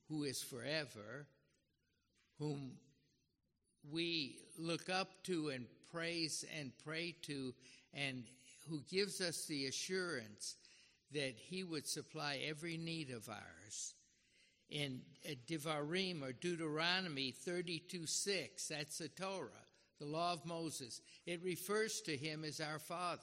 who is forever, whom we look up to and praise and pray to, and who gives us the assurance that he would supply every need of ours. In Devarim, or Deuteronomy 32:6, that's the Torah, the law of Moses. It refers to him as our Father.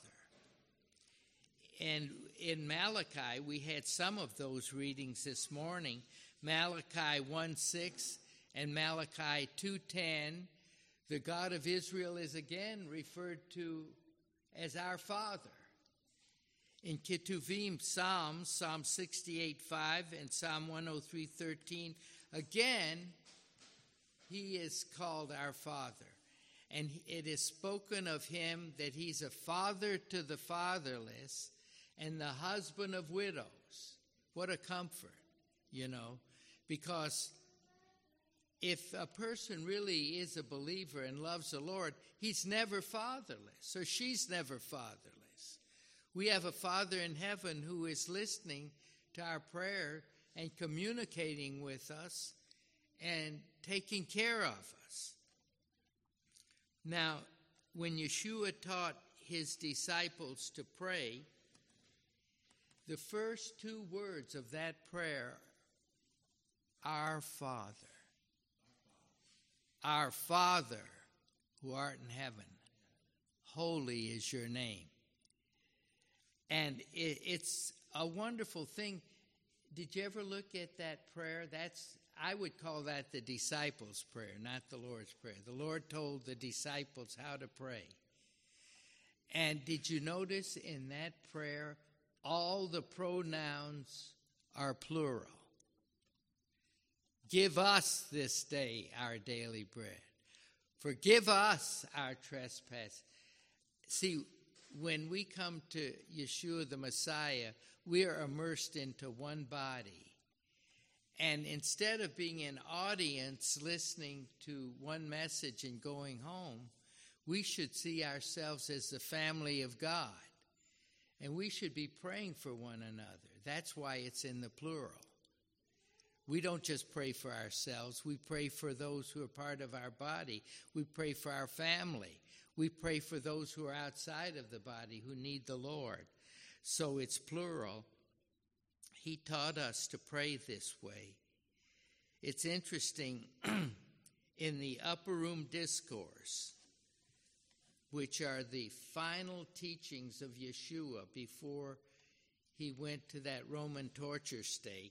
And in Malachi, we had some of those readings this morning. Malachi 1:6 and Malachi 2:10. The God of Israel is again referred to as our Father. In Ketuvim, Psalm 68:5 and Psalm 103:13, again, he is called our Father. And it is spoken of him that he's a father to the fatherless and the husband of widows. What a comfort, because if a person really is a believer and loves the Lord, he's never fatherless, or she's never fatherless. We have a Father in heaven who is listening to our prayer and communicating with us and taking care of us. Now, when Yeshua taught his disciples to pray, the first two words of that prayer, our Father. Our Father who art in heaven, holy is your name. And it's a wonderful thing. Did you ever look at that prayer? I would call that the disciples' prayer, not the Lord's Prayer. The Lord told the disciples how to pray. And did you notice in that prayer, all the pronouns are plural? Give us this day our daily bread. Forgive us our trespass. See, when we come to Yeshua the Messiah, we are immersed into one body. And instead of being an audience listening to one message and going home, we should see ourselves as the family of God. And we should be praying for one another. That's why it's in the plural. We don't just pray for ourselves. We pray for those who are part of our body. We pray for our family. We pray for those who are outside of the body who need the Lord. So it's plural. He taught us to pray this way. It's interesting, in the Upper Room Discourse, which are the final teachings of Yeshua before he went to that Roman torture stake,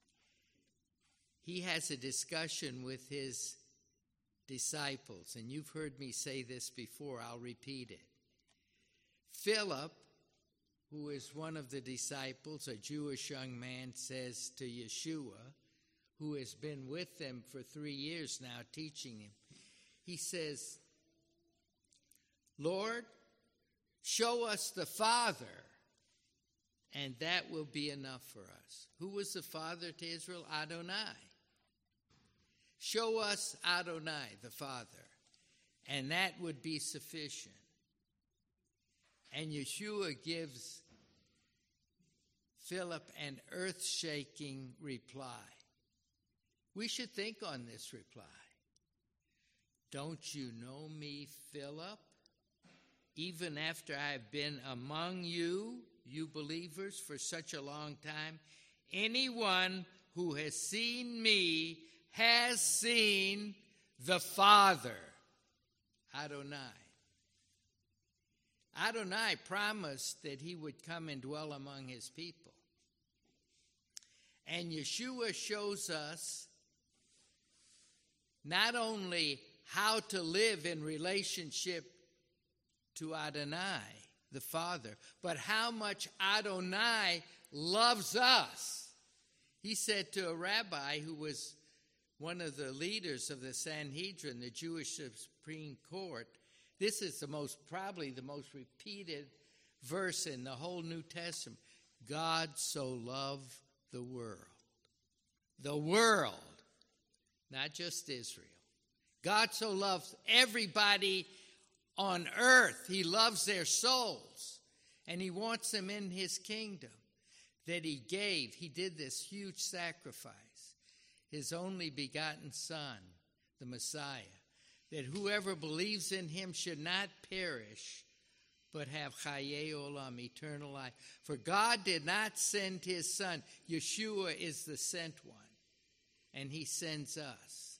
he has a discussion with his disciples, and you've heard me say this before, I'll repeat it. Philip, who is one of the disciples, a Jewish young man, says to Yeshua, who has been with them for 3 years now teaching him, he says, Lord, show us the Father, and that will be enough for us. Who was the Father to Israel? Adonai. Show us Adonai, the Father, and that would be sufficient. And Yeshua gives Philip an earth-shaking reply. We should think on this reply. Don't you know me, Philip? Even after I've been among you, you believers, for such a long time, anyone who has seen me has seen the Father. Adonai. Adonai promised that he would come and dwell among his people. And Yeshua shows us not only how to live in relationship to Adonai, the Father, but how much Adonai loves us. He said to a rabbi who was one of the leaders of the Sanhedrin, the Jewish Supreme Court, this is probably the most repeated verse in the whole New Testament. God so loved the world. The world, not just Israel. God so loves everybody on earth. He loves their souls, and he wants them in his kingdom, that he gave. He did this huge sacrifice. his only begotten Son, the Messiah, that whoever believes in him should not perish, but have Chaye Olam, eternal life. For God did not send his Son. Yeshua is the sent one, and he sends us.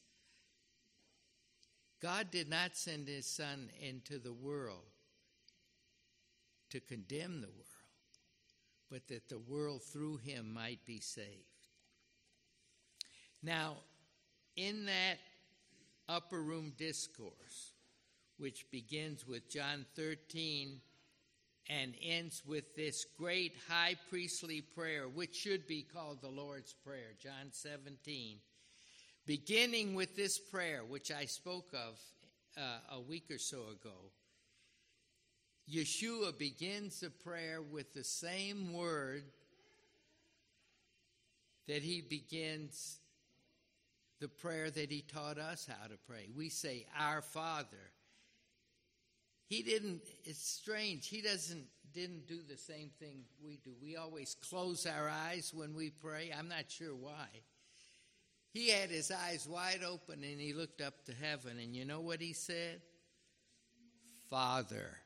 God did not send his Son into the world to condemn the world, but that the world through him might be saved. Now, in that upper room discourse, which begins with John 13 and ends with this great high priestly prayer, which should be called the Lord's Prayer, John 17, beginning with this prayer, which I spoke of a week or so ago, Yeshua begins the prayer with the same word that he begins the prayer that he taught us how to pray. We say, Our Father. It's strange, he didn't do the same thing we do. We always close our eyes when we pray. I'm not sure why. He had his eyes wide open and he looked up to heaven, and you know what he said? Father.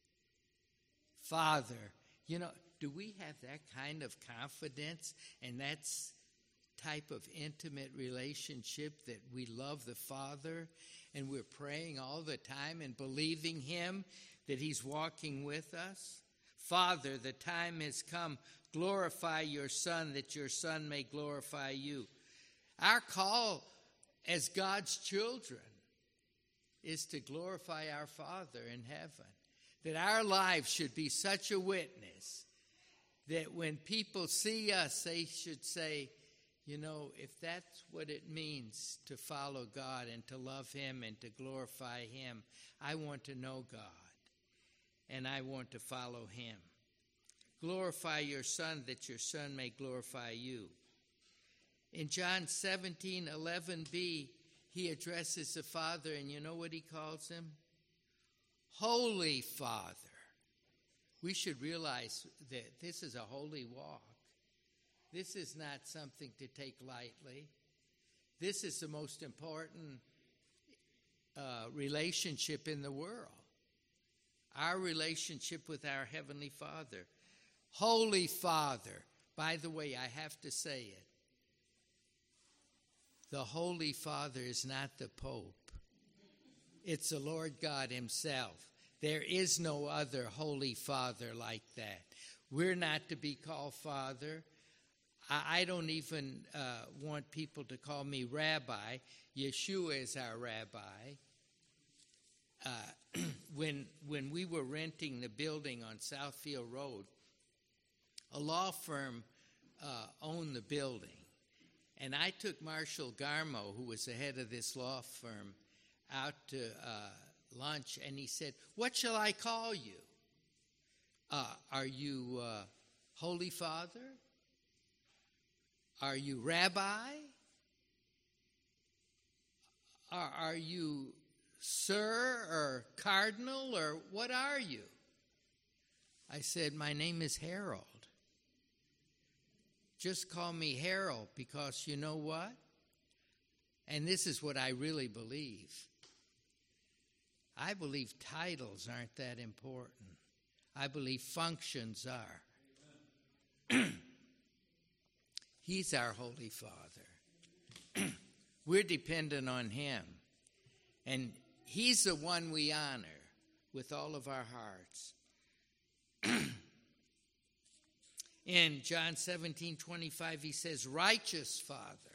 Father. You know, do we have that kind of confidence and that's type of intimate relationship that we love the Father and we're praying all the time and believing him that he's walking with us? Father, the time has come. Glorify your Son, that your Son may glorify you. Our call as God's children is to glorify our Father in heaven, that our lives should be such a witness that when people see us, they should say, you know, if that's what it means to follow God and to love him and to glorify him, I want to know God and I want to follow him. Glorify your Son, that your Son may glorify you. In John 17:11b, he addresses the Father, and you know what he calls him? Holy Father. We should realize that this is a holy walk. This is not something to take lightly. This is the most important relationship in the world. Our relationship with our Heavenly Father. Holy Father. By the way, I have to say it. The Holy Father is not the Pope. It's the Lord God himself. There is no other Holy Father like that. We're not to be called Father. I don't even want people to call me Rabbi. Yeshua is our Rabbi. When we were renting the building on Southfield Road, a law firm owned the building. And I took Marshall Garmo, who was the head of this law firm, out to lunch, and he said, "What shall I call you? Are you Holy Father? Are you Rabbi? Are you Sir or Cardinal, or what are you?" I said, "My name is Harold. Just call me Harold, because you know what? And this is what I really believe. I believe titles aren't that important. I believe functions are." He's our Holy Father. We're dependent on him. And he's the one we honor with all of our hearts. In John 17:25, he says, "Righteous Father."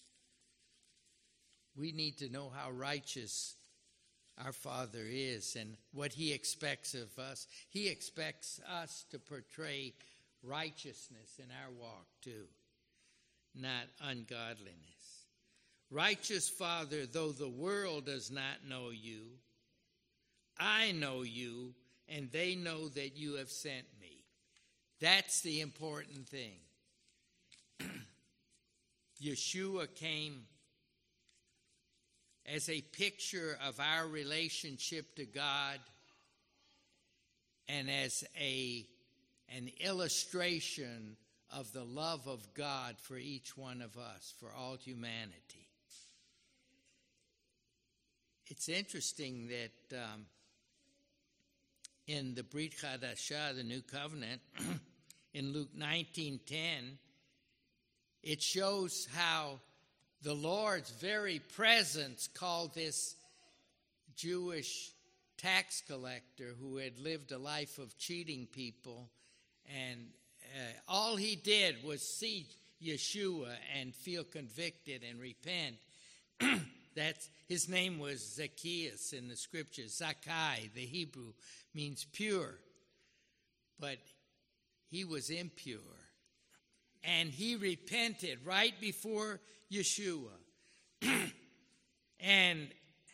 We need to know how righteous our Father is and what he expects of us. He expects us to portray righteousness in our walk too, not ungodliness. Righteous Father, though the world does not know you, I know you, and they know that you have sent me. That's the important thing. Yeshua came as a picture of our relationship to God and as an illustration of the love of God for each one of us, for all humanity. It's interesting that in the Brit Chadashah, the New Covenant, in Luke 19:10, it shows how the Lord's very presence called this Jewish tax collector who had lived a life of cheating people, and all he did was see Yeshua and feel convicted and repent. His name was Zacchaeus in the scriptures. Zakkai, the Hebrew, means pure, but he was impure. And he repented right before Yeshua. And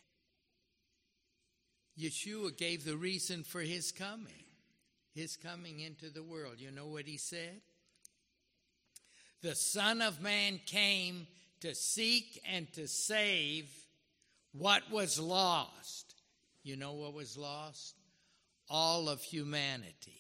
Yeshua gave the reason for his coming into the world. You know what he said? The Son of Man came to seek and to save what was lost. You know what was lost? All of humanity.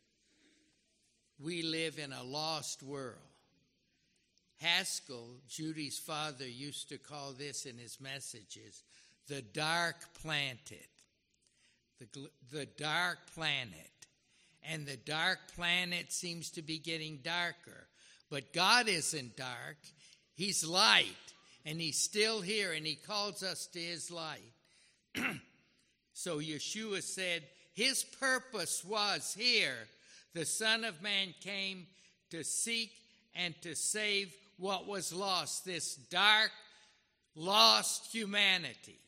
We live in a lost world. Haskell, Judy's father, used to call this in his messages the dark planet. The dark planet. And the dark planet seems to be getting darker. But God isn't dark. He's light. And he's still here. And he calls us to his light. So Yeshua said his purpose was here. The Son of Man came to seek and to save what was lost. This dark, lost humanity.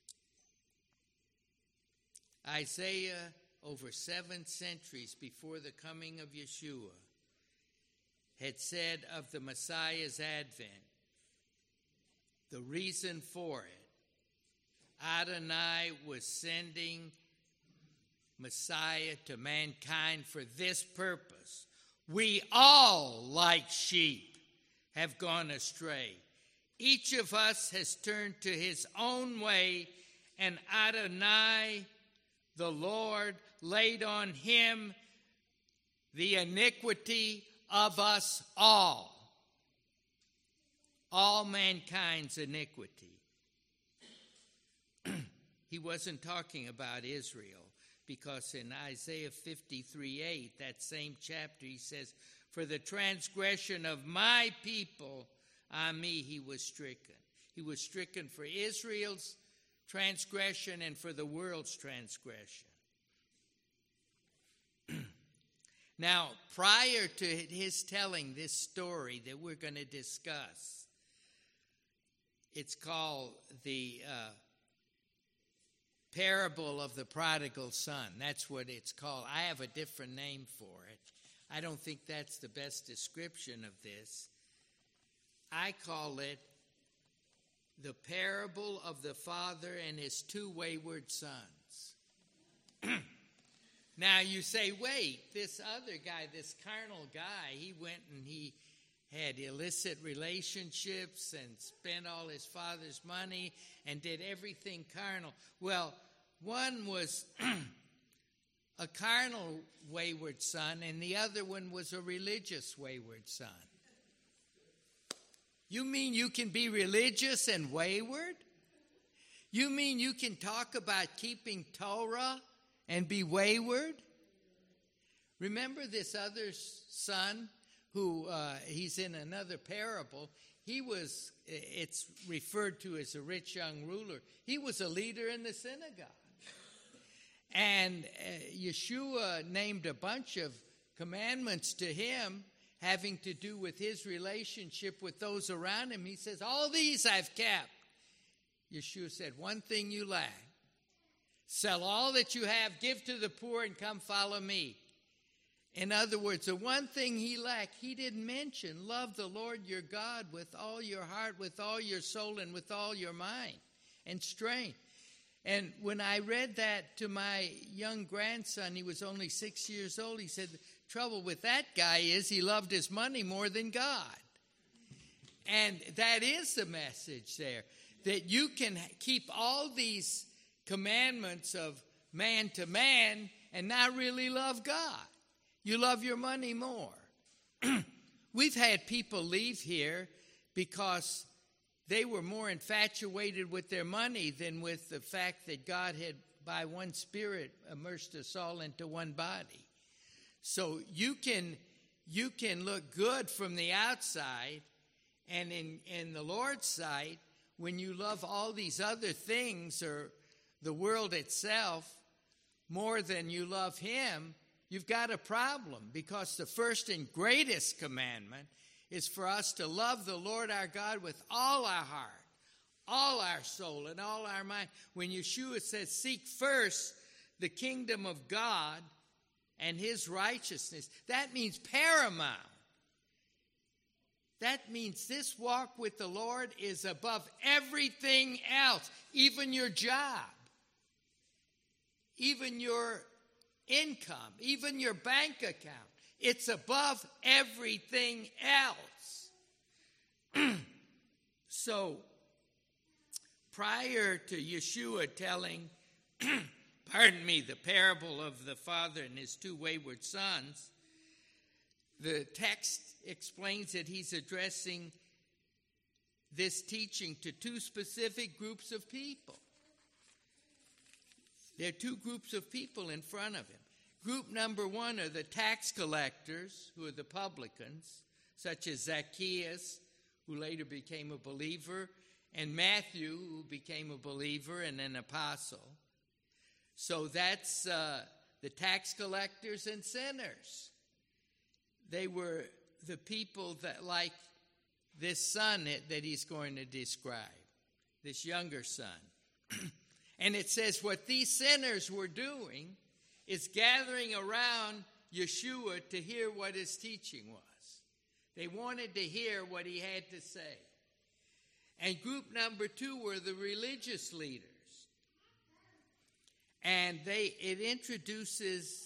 Isaiah, over 7 centuries before the coming of Yeshua, had said of the Messiah's advent, the reason for it, Adonai was sending Messiah to mankind for this purpose. We all, like sheep, have gone astray. Each of us has turned to his own way, and Adonai, the Lord, laid on him the iniquity of us all mankind's iniquity. He wasn't talking about Israel, because in Isaiah 53:8, that same chapter, he says, for the transgression of my people, on me he was stricken. He was stricken for Israel's transgression and for the world's transgression. Now, prior to his telling this story that we're going to discuss, it's called the parable of the prodigal son. That's what it's called. I have a different name for it. I don't think that's the best description of this. I call it the parable of the father and his 2 wayward sons. Now you say, wait, this other guy, this carnal guy, he went and he had illicit relationships and spent all his father's money and did everything carnal. Well, one was a carnal wayward son, and the other one was a religious wayward son. You mean you can be religious and wayward? You mean you can talk about keeping Torah and be wayward? Remember this other son who, he's in another parable. It's referred to as a rich young ruler. He was a leader in the synagogue. And Yeshua named a bunch of commandments to him having to do with his relationship with those around him. He says, all these I've kept. Yeshua said, one thing you lack. Sell all that you have, give to the poor, and come follow me. In other words, the one thing he lacked, he didn't mention. Love the Lord your God with all your heart, with all your soul, and with all your mind and strength. And when I read that to my young grandson, he was only 6 years old, he said, the trouble with that guy is he loved his money more than God. And that is the message there, that you can keep all these commandments of man to man and not really love God. You love your money more. We've had people leave here because they were more infatuated with their money than with the fact that God had, by one Spirit, immersed us all into one body. So you can look good from the outside, and in the Lord's sight, when you love all these other things or the world itself more than you love Him, you've got a problem, because the first and greatest commandment is for us to love the Lord our God with all our heart, all our soul, and all our mind. When Yeshua says, seek first the kingdom of God and His righteousness, that means paramount. That means this walk with the Lord is above everything else, even your job, even your income, even your bank account. It's above everything else. So, prior to Yeshua telling, the parable of the father and his two wayward sons, the text explains that he's addressing this teaching to two specific groups of people. There are two groups of people in front of him. Group number one are the tax collectors, who are the publicans, such as Zacchaeus, who later became a believer, and Matthew, who became a believer and an apostle. So that's the tax collectors and sinners. They were the people that, like this son that he's going to describe, this younger son. And it says what these sinners were doing is gathering around Yeshua to hear what his teaching was. They wanted to hear what he had to say. And group number two were the religious leaders. And it introduces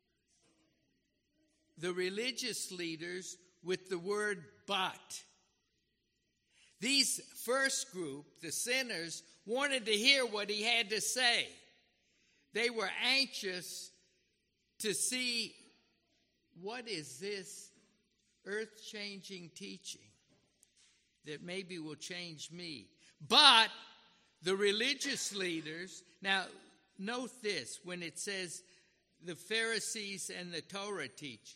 the religious leaders with the word but. These first group, the sinners, wanted to hear what he had to say. They were anxious to see, what is this earth-changing teaching that maybe will change me? But the religious leaders, now note this, when it says the Pharisees and the Torah teachers,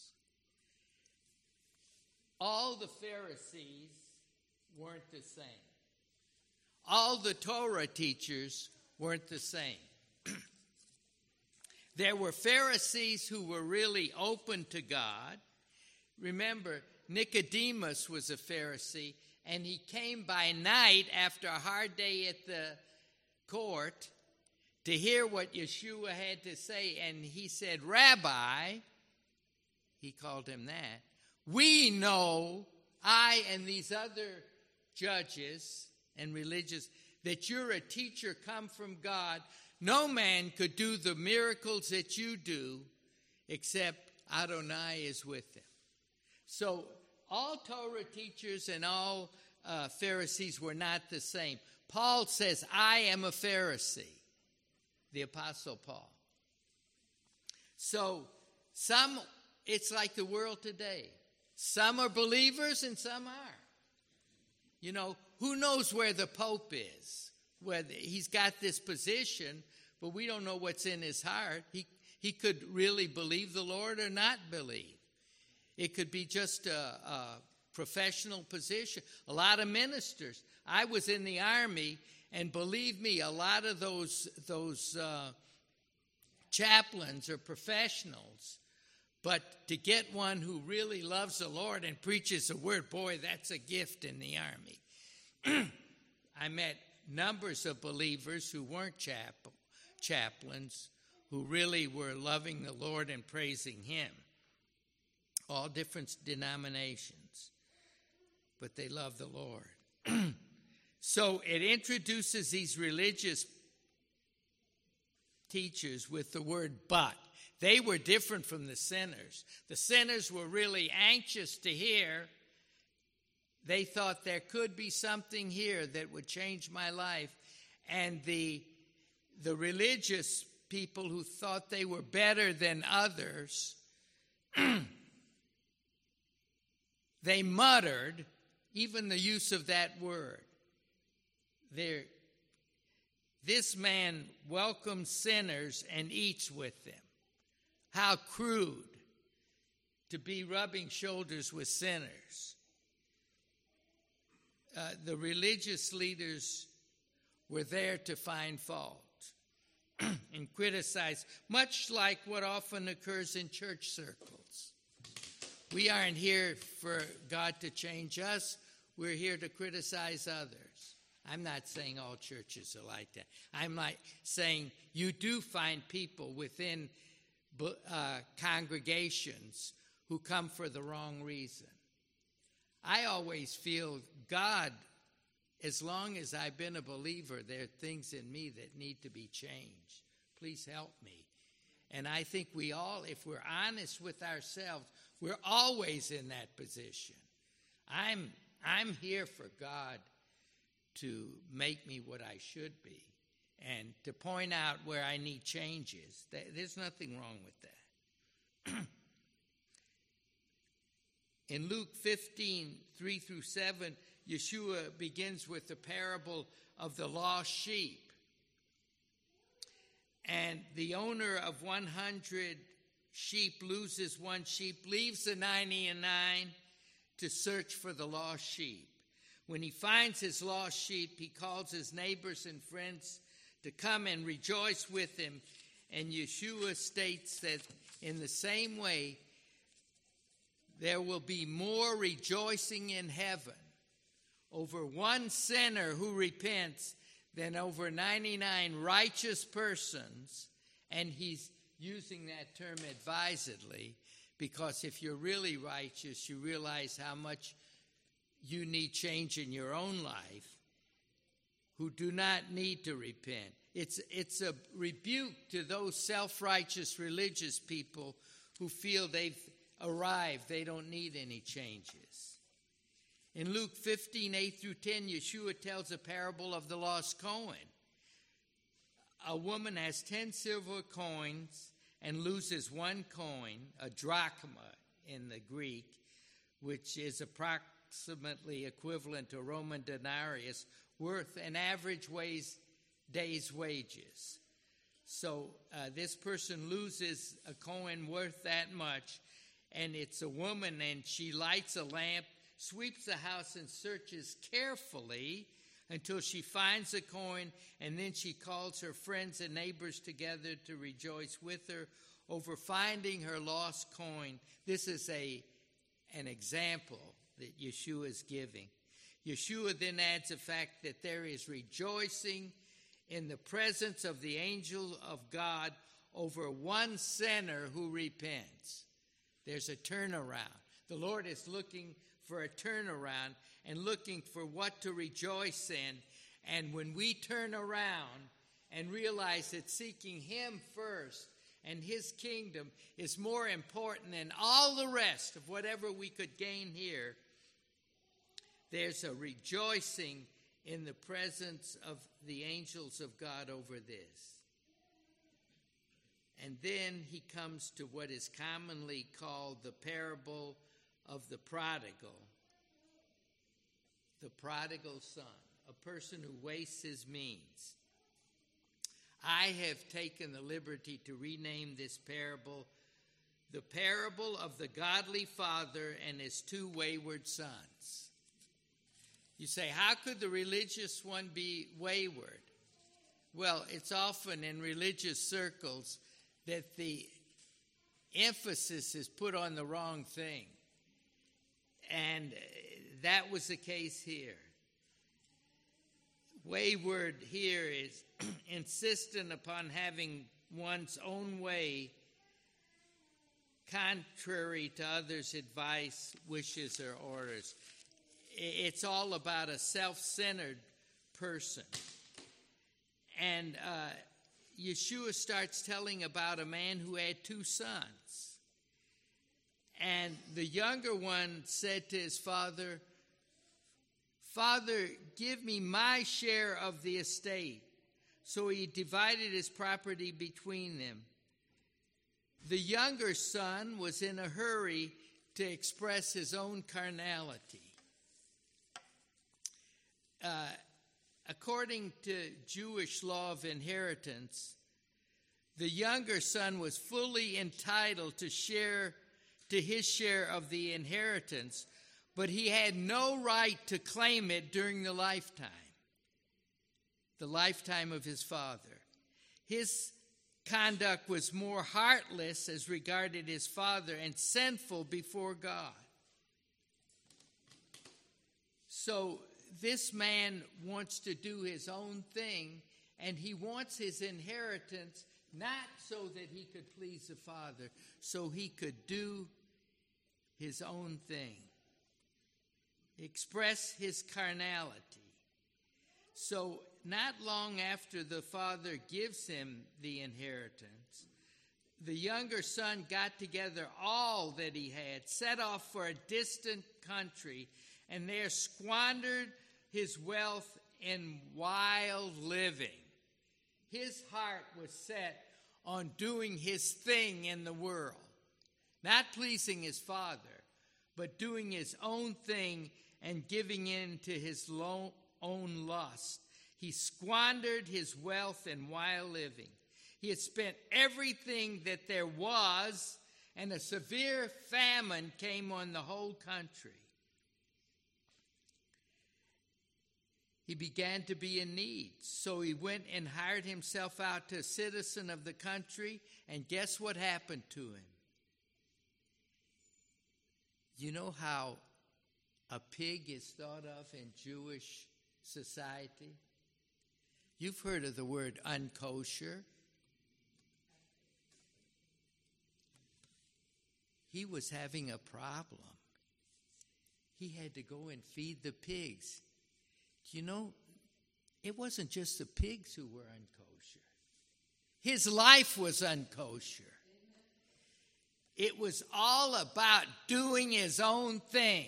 all the Pharisees weren't the same. All the Torah teachers weren't the same. There were Pharisees who were really open to God. Remember, Nicodemus was a Pharisee, and he came by night after a hard day at the court to hear what Yeshua had to say. And he said, Rabbi, he called him that, we know, I and these other judges and religious, that you're a teacher come from God. No man could do the miracles that you do except Adonai is with him. So all Torah teachers and all Pharisees were not the same. Paul says, I am a Pharisee, the Apostle Paul. So it's like the world today. Some are believers and some aren't. You know, who knows where the Pope is? Whether he's got this position, but we don't know what's in his heart. He could really believe the Lord or not believe. It could be just a professional position. A lot of ministers. I was in the Army, and believe me, a lot of those chaplains are professionals. But to get one who really loves the Lord and preaches the word, boy, that's a gift in the Army. I met numbers of believers who weren't chaplains, who really were loving the Lord and praising Him. All different denominations, but they love the Lord. So it introduces these religious teachers with the word but. They were different from the sinners. The sinners were really anxious to hear. They thought there could be something here that would change my life. And the religious people who thought they were better than others They muttered, even the use of that word. This man welcomes sinners and eats with them. How crude to be rubbing shoulders with sinners. The religious leaders were there to find fault and criticize, much like what often occurs in church circles. We aren't here for God to change us. We're here to criticize others. I'm not saying all churches are like that. I'm like saying you do find people within congregations who come for the wrong reason. I always feel God, as long as I've been a believer, there are things in me that need to be changed. Please help me. And I think we all, if we're honest with ourselves, we're always in that position. I'm here for God to make me what I should be and to point out where I need changes. There's nothing wrong with that. In Luke 15, 3 through 7, Yeshua begins with the parable of the lost sheep. And the owner of 100 sheep loses one sheep, leaves the 99 to search for the lost sheep. When he finds his lost sheep, he calls his neighbors and friends to come and rejoice with him. And Yeshua states that in the same way, there will be more rejoicing in heaven over one sinner who repents than over 99 righteous persons. And he's using that term advisedly, because if you're really righteous, you realize how much you need change in your own life, who do not need to repent. It's a rebuke to those self-righteous religious people who feel they've arrived, they don't need any changes. In Luke 15, 8 through 10, Yeshua tells a parable of the lost coin. A woman has 10 silver coins and loses one coin, a drachma in the Greek, which is approximately equivalent to Roman denarius, worth an average day's wages. So this person loses a coin worth that much, and it's a woman, and she lights a lamp, sweeps the house, and searches carefully until she finds the coin, and then she calls her friends and neighbors together to rejoice with her over finding her lost coin. This is an example that Yeshua is giving. Yeshua then adds the fact that there is rejoicing in the presence of the angel of God over one sinner who repents. There's a turnaround. The Lord is looking for a turnaround and looking for what to rejoice in. And when we turn around and realize that seeking Him first and His kingdom is more important than all the rest of whatever we could gain here, there's a rejoicing in the presence of the angels of God over this. And then he comes to what is commonly called the parable of the prodigal son, a person who wastes his means. I have taken the liberty to rename this parable the parable of the godly father and his two wayward sons. You say, how could the religious one be wayward? Well, it's often in religious circles that the emphasis is put on the wrong thing. And that was the case here. Wayward here is insistent upon having one's own way, contrary to others' advice, wishes, or orders. It's all about a self-centered person. And Yeshua starts telling about a man who had two sons. And the younger one said to his father, "Father, give me my share of the estate." So he divided his property between them. The younger son was in a hurry to express his own carnality. According to Jewish law of inheritance, the younger son was fully entitled to his share of the inheritance, but he had no right to claim it during the lifetime of his father. His conduct was more heartless as regarded his father and sinful before God. So this man wants to do his own thing, and he wants his inheritance not so that he could please the father, so he could do his own thing, express his carnality. So not long after the father gives him the inheritance, the younger son got together all that he had, set off for a distant country, and there squandered his wealth in wild living. His heart was set on doing his thing in the world, not pleasing his father, but doing his own thing and giving in to his own lust. He squandered his wealth in wild living. He had spent everything that there was, and a severe famine came on the whole country. He began to be in need, so he went and hired himself out to a citizen of the country, and guess what happened to him? You know how a pig is thought of in Jewish society? You've heard of the word unkosher. He was having a problem. He had to go and feed the pigs. You know, it wasn't just the pigs who were unkosher. His life was unkosher. It was all about doing his own thing,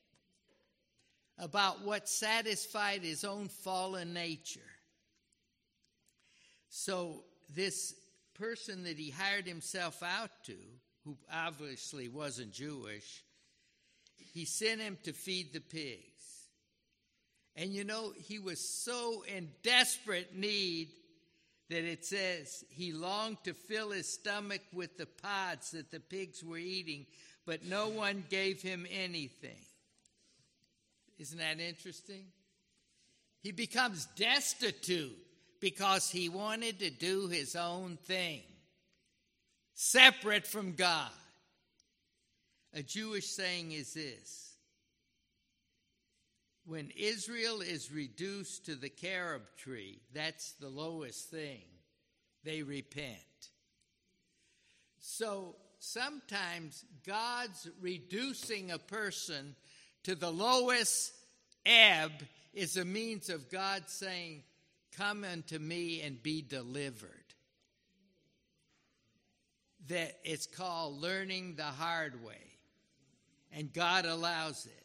about what satisfied his own fallen nature. So this person that he hired himself out to, who obviously wasn't Jewish, he sent him to feed the pigs. And you know, he was so in desperate need that it says he longed to fill his stomach with the pods that the pigs were eating, but no one gave him anything. Isn't that interesting? He becomes destitute because he wanted to do his own thing, separate from God. A Jewish saying is this: when Israel is reduced to the carob tree, that's the lowest thing, they repent. So sometimes God's reducing a person to the lowest ebb is a means of God saying, "Come unto me and be delivered." That it's called learning the hard way, and God allows it.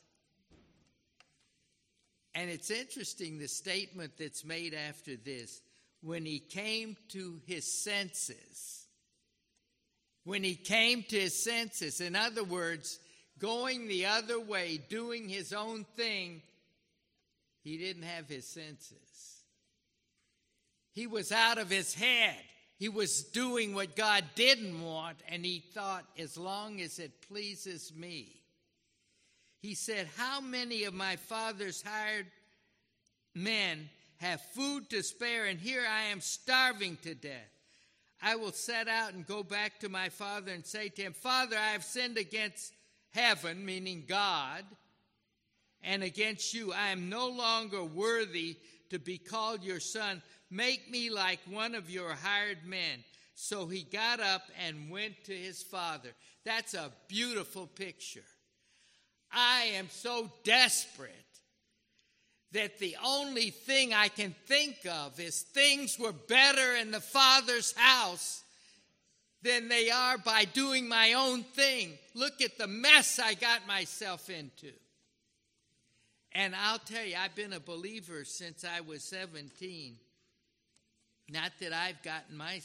And it's interesting, the statement that's made after this: when he came to his senses. When he came to his senses, in other words, going the other way, doing his own thing, he didn't have his senses. He was out of his head. He was doing what God didn't want, and he thought, as long as it pleases me. He said, "How many of my father's hired men have food to spare, and here I am starving to death? I will set out and go back to my father and say to him, 'Father, I have sinned against heaven,'" meaning God, "'and against you. I am no longer worthy to be called your son. Make me like one of your hired men.' So he got up and went to his father." That's a beautiful picture. I am so desperate that the only thing I can think of is things were better in the Father's house than they are by doing my own thing. Look at the mess I got myself into. And I'll tell you, I've been a believer since I was 17. Not that I've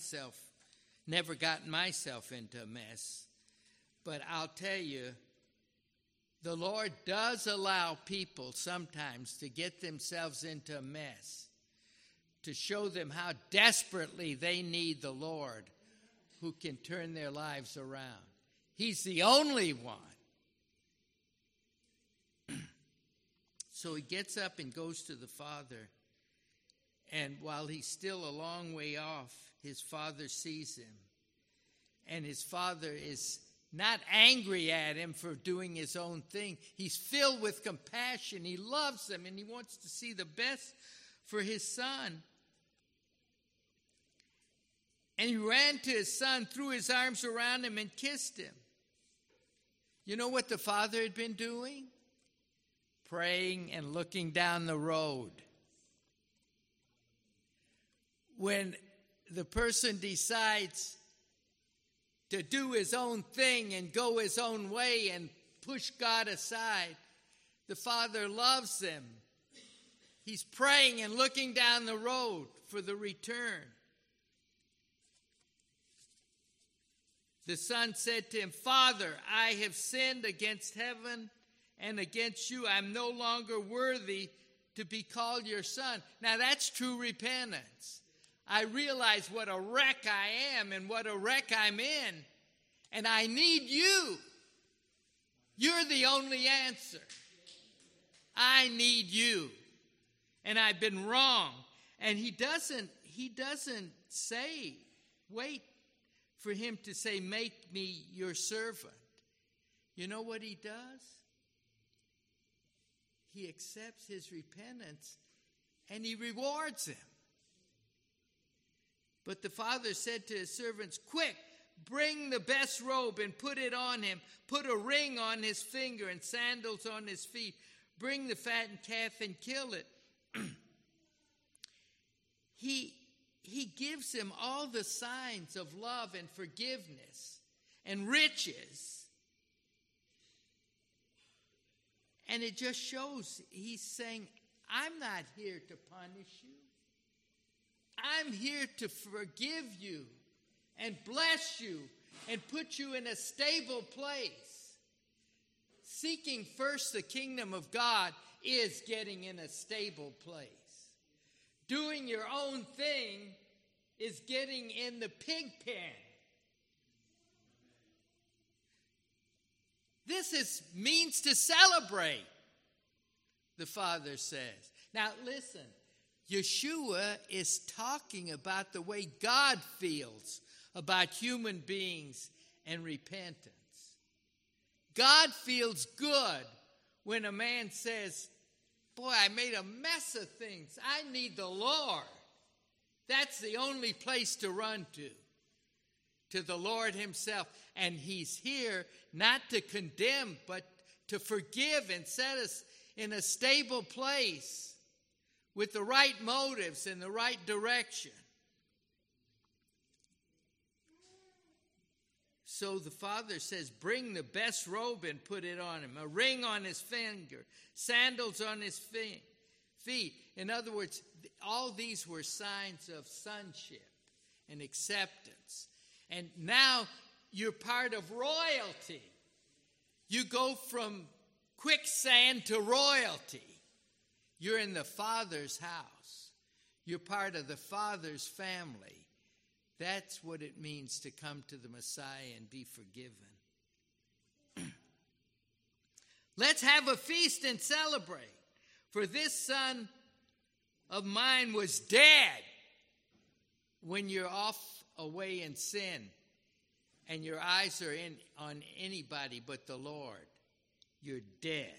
never gotten myself into a mess, but I'll tell you, The Lord does allow people sometimes to get themselves into a mess, to show them how desperately they need the Lord who can turn their lives around. He's the only one. So he gets up and goes to the Father. And while he's still a long way off, his Father sees him. And his Father is not angry at him for doing his own thing. He's filled with compassion. He loves him and he wants to see the best for his son. And he ran to his son, threw his arms around him and kissed him. You know what the Father had been doing? Praying and looking down the road. When the person decides to do his own thing and go his own way and push God aside, the Father loves them. He's praying and looking down the road for the return. The son said to him, Father, I have sinned against heaven and against you. I'm no longer worthy to be called your son. Now that's true repentance. I realize what a wreck I am and what a wreck I'm in. And I need you. You're the only answer. I need you. And I've been wrong. And he doesn't say, wait for him to say, make me your servant. You know what he does? He accepts his repentance and he rewards him. But the father said to his servants, quick, bring the best robe and put it on him. Put a ring on his finger and sandals on his feet. Bring the fattened calf and kill it. He gives him all the signs of love and forgiveness and riches. And it just shows he's saying, I'm not here to punish you. I'm here to forgive you and bless you and put you in a stable place. Seeking first the kingdom of God is getting in a stable place. Doing your own thing is getting in the pig pen. This means to celebrate, the Father says. Now listen, Yeshua is talking about the way God feels about human beings and repentance. God feels good when a man says, boy, I made a mess of things. I need the Lord. That's the only place to run to the Lord himself. And he's here not to condemn, but to forgive and set us in a stable place with the right motives and the right direction. So the Father says, bring the best robe and put it on him, a ring on his finger, sandals on his feet. In other words, all these were signs of sonship and acceptance. And now you're part of royalty. You go from quicksand to royalty. You're in the Father's house. You're part of the Father's family. That's what it means to come to the Messiah and be forgiven. Let's have a feast and celebrate. For this son of mine was dead. When you're off away in sin and your eyes are on anybody but the Lord, you're dead.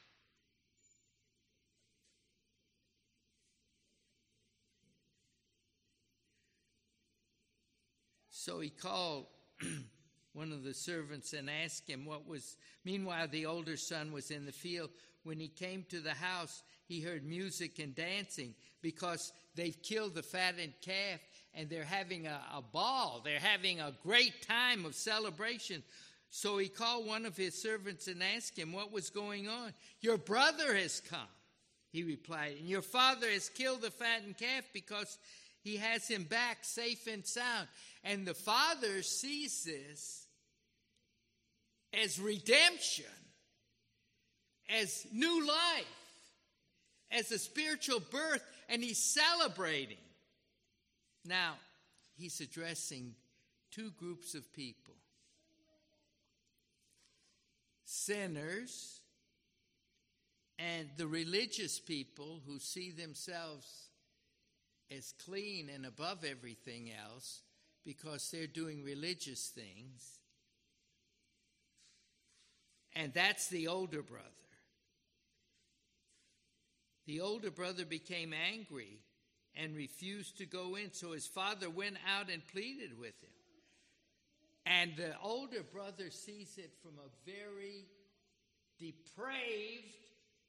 So he called one of the servants and asked him what was. Meanwhile, the older son was in the field. When he came to the house, he heard music and dancing because they've killed the fattened calf and they're having a ball. They're having a great time of celebration. So he called one of his servants and asked him what was going on. Your brother has come, he replied, and your father has killed the fattened calf because he has him back safe and sound. And the father sees this as redemption. as new life, as a spiritual birth, and he's celebrating. Now, he's addressing two groups of people. Sinners and the religious people who see themselves as clean and above everything else because they're doing religious things. And that's the older brother. The older brother became angry and refused to go in, so his father went out and pleaded with him. And the older brother sees it from a very depraved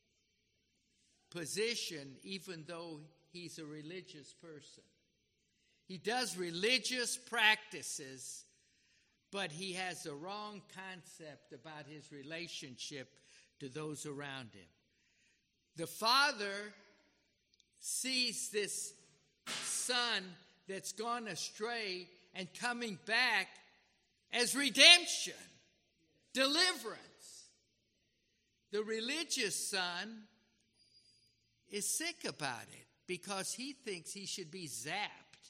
position, even though he's a religious person. He does religious practices, but he has a wrong concept about his relationship to those around him. The father sees this son that's gone astray and coming back as redemption, deliverance. The religious son is sick about it because he thinks he should be zapped.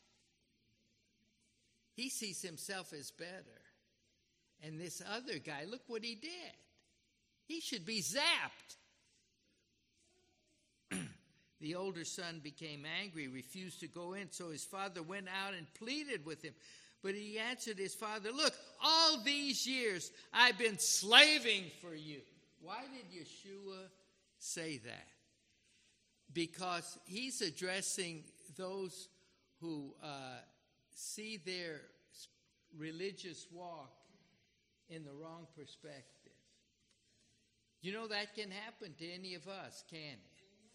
He sees himself as better. And this other guy, look what he did. He should be zapped. The older son became angry, refused to go in, so his father went out and pleaded with him. But he answered his father, look, all these years I've been slaving for you. Why did Yeshua say that? Because he's addressing those who see their religious walk in the wrong perspective. You know, that can happen to any of us, can't it?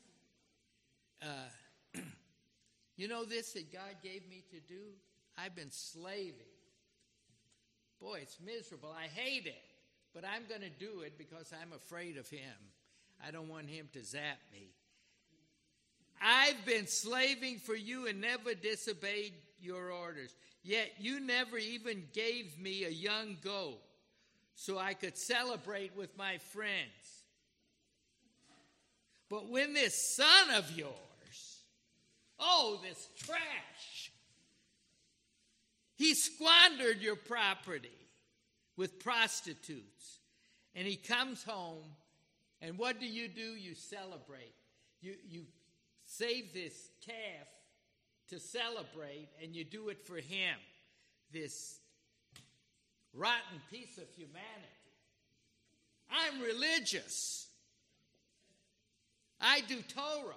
You know this that God gave me to do? I've been slaving. Boy, it's miserable. I hate it. But I'm going to do it because I'm afraid of him. I don't want him to zap me. I've been slaving for you and never disobeyed your orders. Yet you never even gave me a young goat so I could celebrate with my friends. But when this son of yours, this trash, he squandered your property with prostitutes. And he comes home, and what do? You celebrate. You save this calf to celebrate, and you do it for him, this rotten piece of humanity. I'm religious. I do Torah.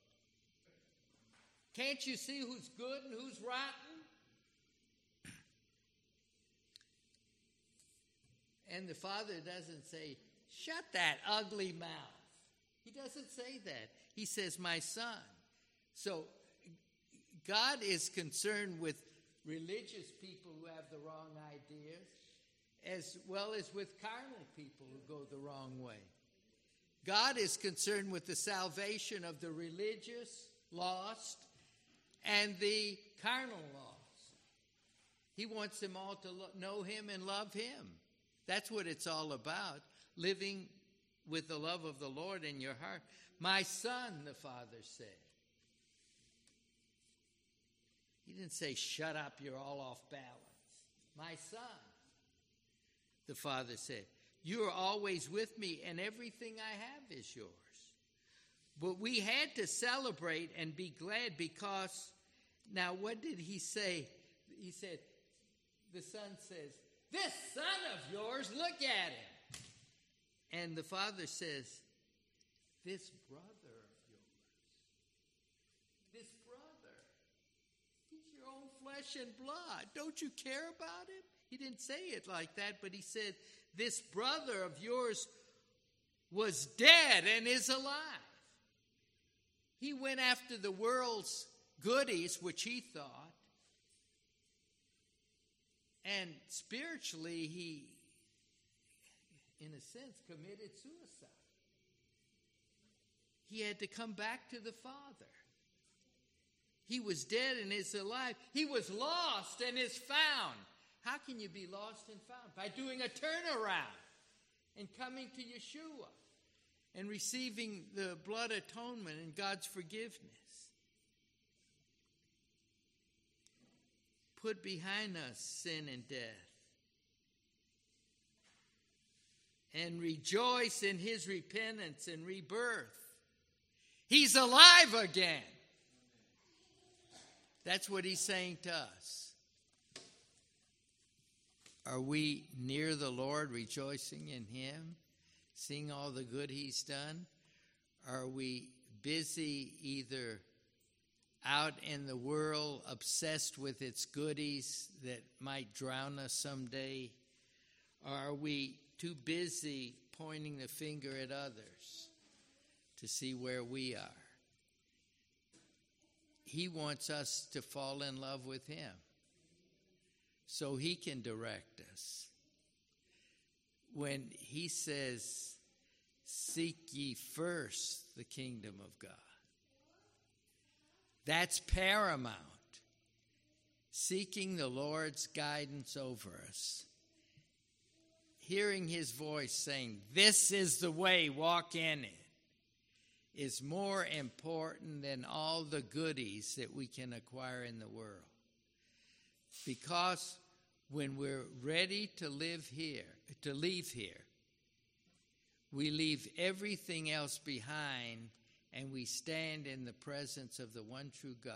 Can't you see who's good and who's rotten? And the father doesn't say, shut that ugly mouth. He doesn't say that. He says, my son. So God is concerned with religious people who have the wrong ideas, as well as with carnal people who go the wrong way. God is concerned with the salvation of the religious, lost, and the carnal lost. He wants them all to know him and love him. That's what it's all about, living with the love of the Lord in your heart. My son, the father said. He didn't say, shut up, you're all off balance. My son, the father said, you are always with me, and everything I have is yours. But we had to celebrate and be glad because, now what did he say? He said, the son says, this son of yours, look at him. And the father says, this brother of yours, this brother, he's your own flesh and blood. Don't you care about him? He didn't say it like that, but he said, this brother of yours was dead and is alive. He went after the world's goodies, which he thought, and spiritually he, in a sense, committed suicide. He had to come back to the Father. He was dead and is alive. He was lost and is found. How can you be lost and found? By doing a turnaround and coming to Yeshua. and receiving the blood atonement and God's forgiveness. Put behind us sin and death. And rejoice in his repentance and rebirth. He's alive again. That's what he's saying to us. Are we near the Lord, rejoicing in him, seeing all the good he's done? Are we busy either out in the world, obsessed with its goodies that might drown us someday? Or are we too busy pointing the finger at others to see where we are? He wants us to fall in love with him so he can direct us. When he says, seek ye first the kingdom of God, that's paramount. Seeking the Lord's guidance over us. Hearing his voice saying, this is the way, walk in it, is more important than all the goodies that we can acquire in the world. Because when we're ready to leave here, we leave everything else behind and we stand in the presence of the one true God.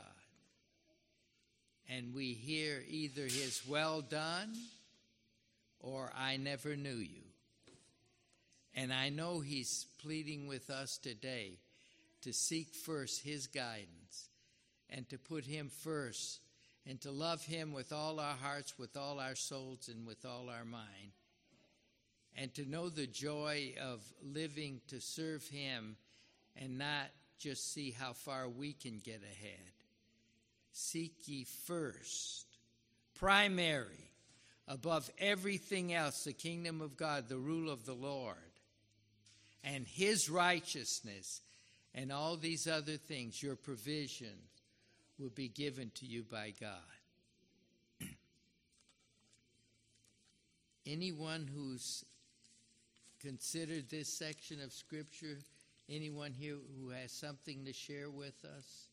And we hear either his well done or I never knew you. And I know he's pleading with us today to seek first his guidance and to put him first and to love him with all our hearts, with all our souls, and with all our mind. And to know the joy of living to serve him and not just see how far we can get ahead. Seek ye first, primary, above everything else, the kingdom of God, the rule of the Lord, and his righteousness, and all these other things, your provision, will be given to you by God. Anyone who's considered this section of Scripture, anyone here who has something to share with us?